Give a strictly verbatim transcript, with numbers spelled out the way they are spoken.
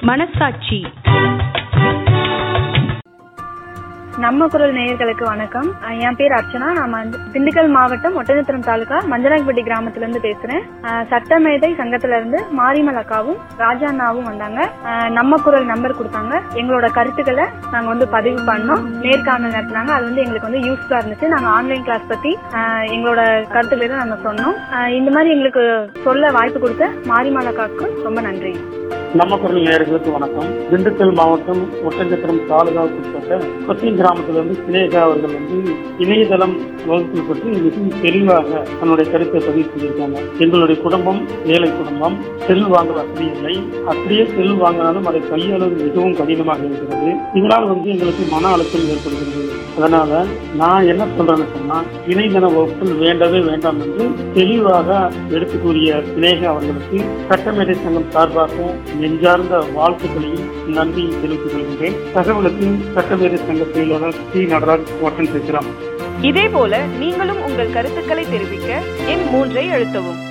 மனசாட்சி. நம்ம குரல் நேயர்களுக்கு வணக்கம். என் பேர் அர்ச்சனா. நான் திண்டுக்கல் மாவட்டம் ஒட்டஞ்சத்திரம் தாலுகா மஞ்சனாய்பட்டி கிராமத்துல இருந்து பேசுறேன். சட்டமேதை சங்கத்துல இருந்து மாரிமல் அக்காவும் ராஜா அண்ணாவும் வந்தாங்க. நம்ம குரல் நம்பர் கொடுத்தாங்க. எங்களோட கருத்துக்களை நாங்க வந்து பதிவு பண்ணோம். நேர்காணல் நடத்தினாங்க. அது வந்து எங்களுக்கு வந்து யூஸ்ஃபுல்லா இருந்துச்சு. நாங்க ஆன்லைன் கிளாஸ் பத்தி எங்களோட கருத்துக்களை நாங்க சொன்னோம். இந்த மாதிரி எங்களுக்கு சொல்ல வாய்ப்பு கொடுத்த மாரிமல் அக்காவுக்கு ரொம்ப நன்றி. நம்ம குரல் நேயர்களுக்கு வணக்கம். திண்டுக்கல் மாவட்டம் ஒட்டஞ்சத்திரம் தாலுகாவுக்கு உட்பட்ட கொச்சின் கிராமத்திலிருந்து சினேகா அவர்கள் வந்து இணையதளம் வகுப்பு பற்றி மிகவும் தெளிவாக தன்னுடைய கருத்தை பதிவு செய்திருக்காங்க. எங்களுடைய குடும்பம் ஏழை குடும்பம், செல் வாங்க வசதி இல்லை. அப்படியே செல் வாங்கினாலும் அதை கையாளுவது மிகவும் கடினமாக இருக்கிறது. இதனால் வந்து எங்களுக்கு மன அழுத்தம் ஏற்படுகிறது. அதனால நான் என்ன சொல்றேன்னு சொன்னா, இணையதள வகுப்புகள் வேண்டவே வேண்டாம் என்று தெளிவாக எடுத்து கூறிய சினேகா அவர்களுக்கு சட்டமேதை சங்கம் சார்பாக நெஞ்சார்ந்த வாழ்த்துக்களையும் நன்றியும் தெரிவித்துக் கொள்கின்றேன். தகவலுக்கு சட்டமேதை சங்க செயலாளர் சி நடராஜ் ஓட்டன் பேசுகிறோம். இதே போல நீங்களும் உங்கள் கருத்துக்களை தெரிவிக்க எண் மூன்றை அழுத்தவும்.